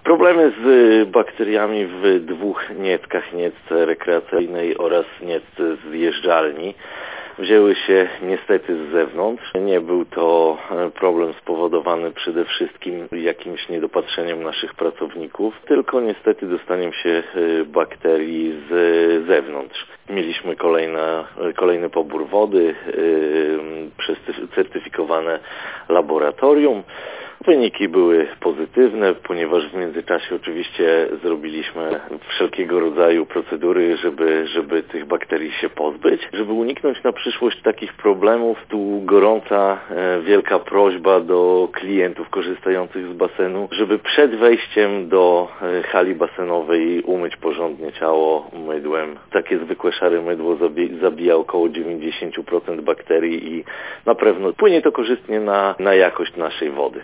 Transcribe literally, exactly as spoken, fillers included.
Problemy z bakteriami w dwóch nieckach, niecce rekreacyjnej oraz niecce zjeżdżalni, wzięły się niestety z zewnątrz. Nie był to problem spowodowany przede wszystkim jakimś niedopatrzeniem naszych pracowników, tylko niestety dostaniem się bakterii z zewnątrz. Mieliśmy kolejne, kolejny pobór wody przez certyfikowane laboratorium. Wyniki były pozytywne, ponieważ w międzyczasie oczywiście zrobiliśmy wszelkiego rodzaju procedury, żeby, żeby tych bakterii się pozbyć. Żeby uniknąć na przyszłość takich problemów, tu gorąca, e, wielka prośba do klientów korzystających z basenu, żeby przed wejściem do e, hali basenowej umyć porządnie ciało mydłem. Takie zwykłe szare mydło zabi- zabija około dziewięćdziesiąt procent bakterii i na pewno wpłynie to korzystnie na, na jakość naszej wody.